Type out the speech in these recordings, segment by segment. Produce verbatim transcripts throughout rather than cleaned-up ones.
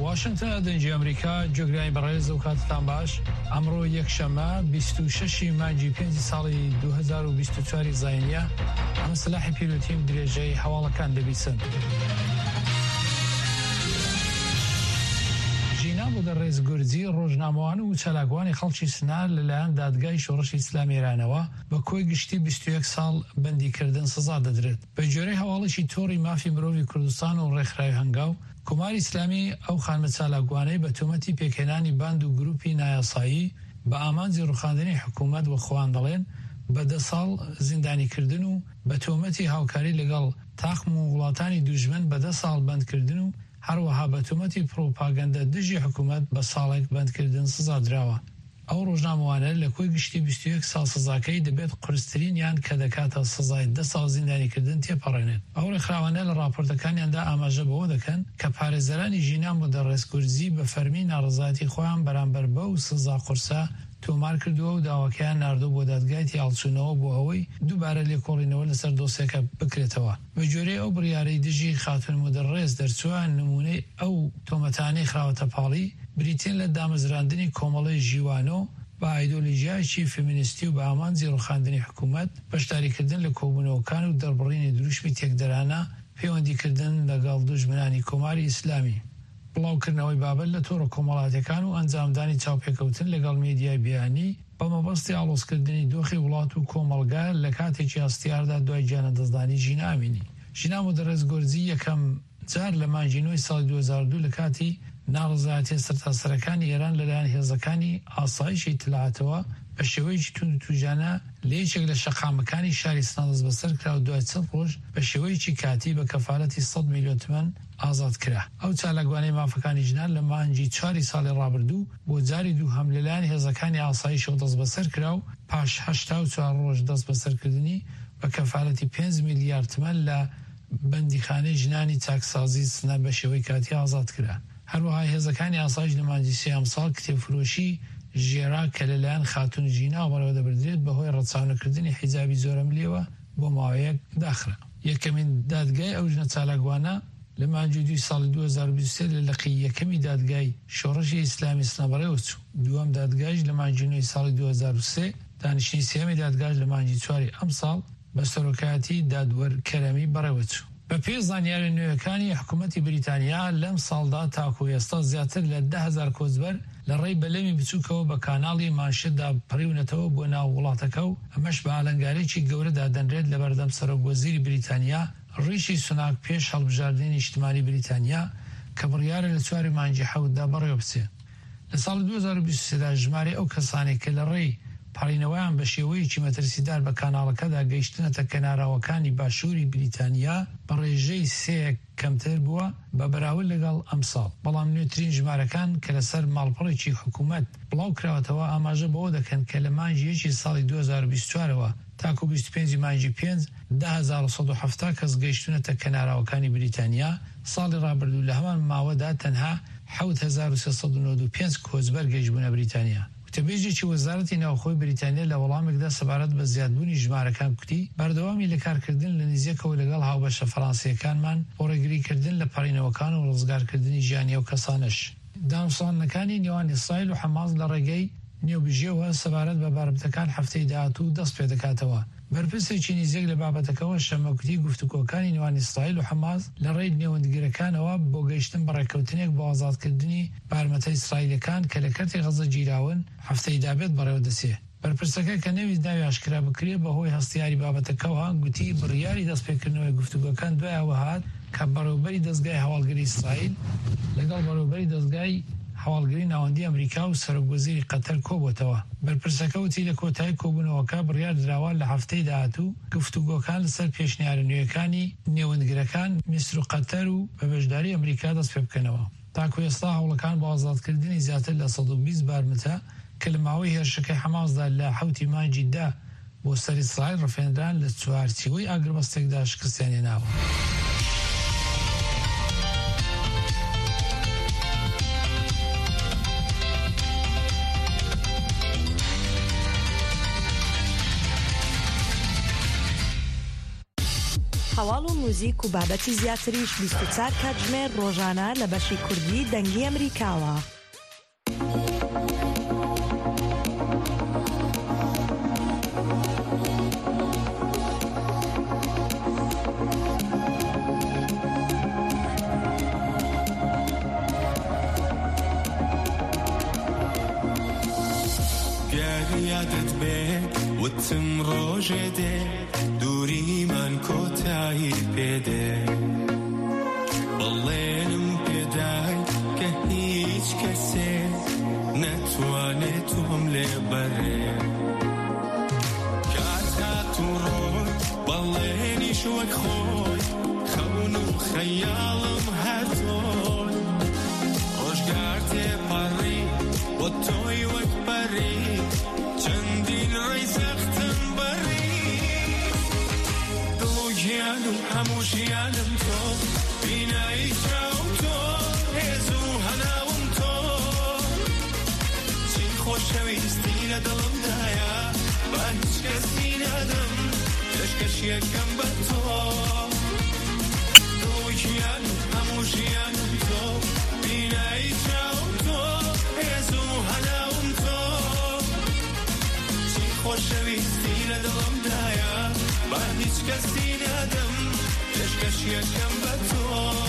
واشنطن دنجی ئەمریکا جۆگرانی بەڕێز و کاتتان باش. ئەمڕۆ یەکشەمە بیست و شەشی مانگی پێنج ساڵی دوو هەزار و بیست و چوار زاینیە ئەمە سلاحی پیرۆتیم درێژەی هەواڵەکان دەبیسن. ژینا بۆ دەڕێز گورجی ڕۆژنامەوان و چالاکوانی خەڵکی سنار لەلایەن دادگای شۆڕشی ئیسلامی ئێرانەوە بە کۆی گشتی بیست و یەک ساڵ بەندیکردن سزا دەدرێت. بە جۆرەی هەواڵێکی تۆڕی مافی مرۆڤی کوردستان و ڕێکخراوی هەنگاو کۆماری ئیسلامی ئەو خانمە چالاکوانەی بە تۆمەتی پێکهێنانی باند و گروپی نایاسایی بە ئامانجی ڕوخاندنی حکوومەت و خۆیان دەڵێن بە دە ساڵ زیندانیکردن و بە تۆمەتی هاوکاری لەگەڵ تاقم و وڵاتانی دوژمن بە دە ساڵ بەندکردن و هەروەها بە تۆمەتی پرۆپاگەندە دژی حکوومەت بە ساڵێک بەندکردن سزا درراوە. ئەو ڕۆژنامەوانە لە کۆی گشتی بیست و یەک ساڵ سزاکەی دەبێت قورسترین یان کە دەکاتە سزای دە ساڵ زیندانیکردن تێپەڕێنێت. ئەو ڕێکخراوانە لە راپۆرتەکانیاندا ئاماژە بەوە دەکەن کە پارێزەرانی ژینان بۆ دەڕێز گورجی بە فەرمی ناڕەزایەتی خۆیان بەرامبەر بەو سزا قورسە تۆمار کردووە و داواکەیان ناردوو بۆ دادگای هەڵچوونەوە بۆ ئەوەی دووبارە لێکۆڵینەوە لەسەر دۆسێکە بکرێتەوە. بە جۆرەی ئەو بڕیارەی دژی خاتون مدەڕێز دەرچووە نمونەی ئەو تۆمەتانەی خراوەتە پاڵی بریتین لە دامەزراندنی کۆمەڵی ژیوانۆ با ئایدۆلۆژیایکی فێمینیستی و بە ئامانجی ڕوخاندنی حکوومەت بەشداریکردن لە کۆبوونەوەکان و دەربڕینی دروشمی تێکدەرانە پەیوەندیکردن لەگەڵ دوژمنانی کۆماری ئیسلامی بڵاوکردنەوەی بابەت لە تۆڕە کۆمەڵاتەکان و ئەنجامدانی چاوپێکەوتن لەگەڵ مێدیای بیانی بە مەبەستی ئاڵۆزکردنی دۆخی وڵات و کۆمەڵگا لە کاتێکی هەستیاردا دوای گیانەدەستدانی ژینا ئامینی. ژینا مدەڕێز گورجی یەکەم جار لە مانگی نۆی ساڵی دوو هەزار و دوو لە کاتی ناڕەزایەتی سەرتاسەرەکانی ئێران لەلایەن هێزەکانی ئاسایشی تلعاتەوە بە شێوەیەکی تون و تووژانە لە یەکێک لە شەقامەکانی شاری سنەدەست بەسەر کرا و دوای چەند ڕۆژ بە شێوەیەکی کاتی بە کەفالەتی سەد میلیۆن تمەن ئازاد کرا. ئەو چالاکوانەی مافەکانی ژنان لە مانگی چواری ساڵی ڕابردوو بۆ جاری دوو هەم لەلایەن هێزەکانی ئاسایشەوە دەست بەسەر کرا و پاش هەشتا و چوار ڕۆژ دەست بەسەرکردنی بە کەفالەتی پێنج میلیارد تمەن لە بەندیخانەی ژنانی چاکسازی سنە بە شێوەی کاتی ئازاد کرا. هەروەها هێزەکانی ئاسایش لە مانگی سێ ساڵ کتێبفرۆشی ژێرا کە لەلایەن خاتون ژینا بەڕێوە دەبردرێت بەهۆی ڕەچاونەکردنی حیجابی زۆرە ملیەوە بۆ ماوەیەک داخرا. یەکەمین دادگای ئەو ژنە چالاکوانە لە مانگی دووی ساڵی دوو هەزار و بیست و سێ لە لەقی یەکەمی دادگای شۆڕشی ئیسلامی سنەبەڕێوە چوو. دووەم دادگایش لە مانگی نۆی ساڵی دوو هەزار و سێ، دانیشتنی سێمی دادگاش لە مانگی چواری ئەم ساڵ بە سەرۆکایەتی دادوەرکەرەمی بەڕێوە چوو. بە پێ زانیاری نوێیەکانی حکوومەتی بریتانیا لەم ساڵدا تاکو ئێستا زیاتر لە دە هەزار کۆچبەر لە ڕێی بەلەمی بچووکەوە بە کاناڵی مانشێتدا پڕیونەتەوە بۆ ناو وڵاتەکە و ئەمەش بە ئالەنگارێکی گەورەدا دەنرێت لە بەردەم سەرۆکوەزیری بریتانیا ڕیشی سوناک پێش هەڵبژاردننی نیشتمانی بریتانیا کە بڕیارە لە چواری مانگی حەوتدا بەڕێوە بچێ. لە ساڵی دوو هەزار و بیست و سێدا ژمارەی ئەو کەسانێک کە لە ڕێی پەڕینەوەیان بە شێوەیەکی مەترسیدار بە کاناڵەکەدا گەیشتنەتە کەناراوەکانی باشووری بریتانیا بە ڕێژەی سێیەک کەمتر بووە بە بەراورد لەگەڵ ئەم ساڵ. بەڵام نوێترین ژمارەکان کە لەسەر ماڵپەڕێکی حکوومەت بڵاو کراوەتەوە ئاماژە بەوە دەکەن کە لە مانگی یەکی ساڵی دوو هەزار و بیست و چوارەوە تاکو بیست و پێنج مانگی پێنج دە هەزار و سەد و هەفتە کەس گەیشتنەتە کەناراوەکانی بریتانیا. ساڵی ڕابردوو لە هەمان ماوەدا تەنها حەوت هەزار و سێسەد و نۆ و پێنج کۆچبەر گەیشتبوونە بریتانیا. وتەبێژێکی وەزارەتی ناوخۆی بریتانیا لە وەڵامێکدا سەبارەت بە زیادبوونی ژمارەکان کوتی بەردەوامی لە کارکردن لە نزیکەوە لەگەڵ هاوبەشە فەڕەنسیەکانمان بۆ ڕێگریکردن لە پەڕینەوەکان و ڕزگارکردنی ژیانی ئەو کەسانش. دامسانەکانی نێوان ئیسرائیل و حەماس لە ڕێگەی نێوبژێوە سەبارەت بە باربتەکان هەفتەی داهاتوو دەست پێ دەکاتەوە. بەرپرسێکی نزیک لە بابەتەکەەوە شەمەکوتی گفتوگۆکانی نێوان ئیسرائیل و حەماس لە ڕێی نێوەندگرەکانەوە بۆ گەیشتن بە ڕێکەوتنێک بۆ ئازادکردنی بارمەتە ئیسرائیلەکان کە لە کەرتی غەزە گیراون هەفتەی دابێت بەڕێوە دەچێ. بەرپرسەکە کە نەویست ناوی ئاشکرا بکرێت بەهۆی هەستیاری بابەتەکەەوە گوتی بڕیاری دەستپێکردنەوەی گفتوگۆکان دوای ئەوە هات کە بەڕێوەبەری دەستگای هەواڵگری ئیسرائیل لەگەڵ بەڕێوەبەری دەستگای هەواڵگری ناوەندی ئەمریکا و سەرۆکوەزیری قەتەر کۆبووەتەوە. بەرپرسەکە وتی لە کۆتایی کۆبوونەوەکە بڕیار دراوە لە هەفتەی داهاتوو گفتوگۆکان لەسەر پێشنیارە نوێیەکانی نێوەندگرەکان میسر و قەتەر و بە بەشداری ئەمریکا دەست پێ بکەنەوە. تاکو ئێستا هەوڵەکان بۆ ئازادکردنی زیاتر لە سەد و بیست بارمتە کە لە ماوەی هێرشەکەی حەماسدا لە حەوتی مانگی دا بۆ سەر ئیسرائیل ڕفێنران لە چوارچێوەی ئاگربەستێکدا شکستیان هێناوە. هەواڵ و موزیک و بابەتی زیاتریش بیست و چوار کاتژمێر ڕۆژانە لە بەشی کوردی دەنگی ئەمریکاوە. یادت به وتم ڕۆژێدێ دووری من کۆتایی پێدێ بەڵێنم پێدای کە هیچ کەسێ نەتوانێت تۆم لێ بەرێ کات هات و ڕۆی بەڵێنیش وەک خۆی خەون و خەیاڵم هەر تۆی ڕۆژگار تێپەڕی بۆ تۆی وەک بەری چەندین ڕێی سەختم بەری دڵ و گیان و هەموو ژیانم تۆ بینایی چاوم تۆ هێز و هەناوم تۆ چی خۆشەویستی لە دڵمدایە با هیچ کەسی نادەم پێشکەشیەکەم بە تۆ دڵ و گیان و هەموو ژیانم تۆ بینایی چاوم تۆ هێز و هەناوم تۆ خۆشەویستی لە دڵمدایە با هیچ کەسی نادەم پێشکەشیەکەم بە تۆ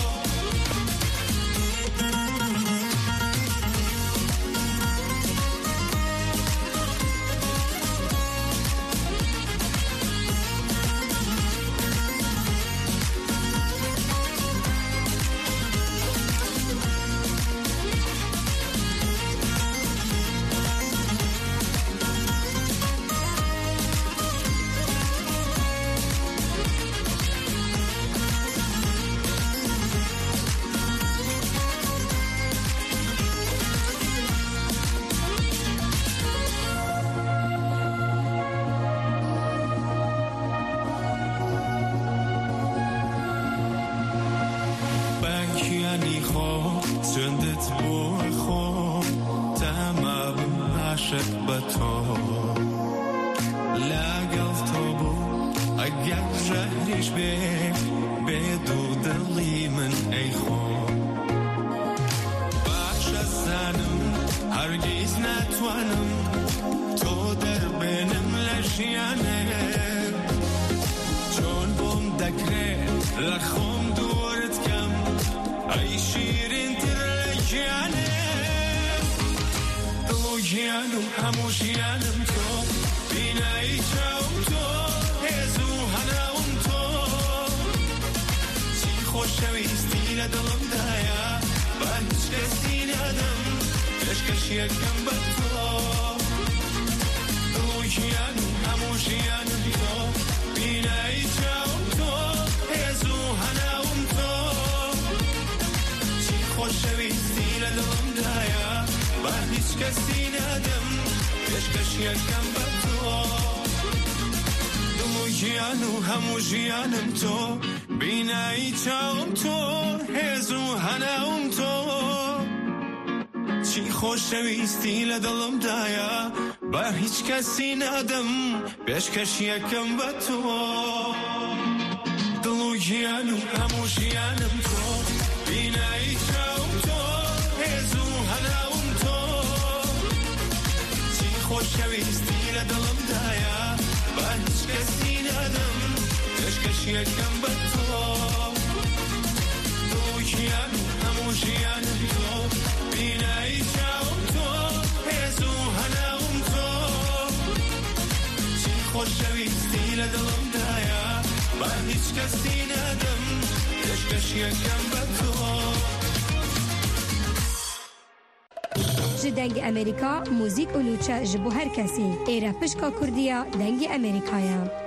سندت بۆ خۆ تەمابم عاشق بە تۆ لەگەڵ تۆ بوو ئەگەر ژەهریش بێ بێ دوو دڵی من ئەی خۆ باشە زانم هەرگیز ناتوانم تۆ دەربێنم لە ژیانێ چۆن بۆم دەکرێت لە خۆم دوورت کەم ئەی شیرین گیان و هەموو ژیانم تۆ بینایی چاوم تۆ هێز و هەناوم تۆ چی خۆشەویستی لە دڵمدایە با هیچ کەسی نادەم پێشکەشیەکەم بە تۆ دڵ و گیان و هەموو ژیانم تۆ بینایی چاوم تۆ هێز و هەناوم تۆ چی خۆشەویستی لە دڵمدایە با هیچ کەسی نادەم پێشکەشیەکەم بە تۆ دڵ و گیان و هەموو ژیانم تۆ بینایی چاوم تۆ هێز و هەناوم تۆ چی خۆشەویستی لە دڵمدایە با هیچ کەسی نادەم پێشکەشیەکەم بە تۆ دڵ و گیان و هەموو ژیانم تۆ بینایی چاوم تۆ هێز و هەناوم تۆ چی خۆشەویستی لە دڵمدایە با هیچ کەسی نادەم پێشکەشیەکەم بە تۆ دڵ و گیان و هەموو ژیانم تۆ بینایی چاوم تۆ هێز و هەناوم تۆ چی خۆشەویستی لە دڵمدایە با هیچ کەسی نادەم پێشکەشیەکەم بە تۆ ji dengê Amerîka, mûzik û nûçe ji bo her kesî. Êre pişka Kurdiya dengê Amerîkaya.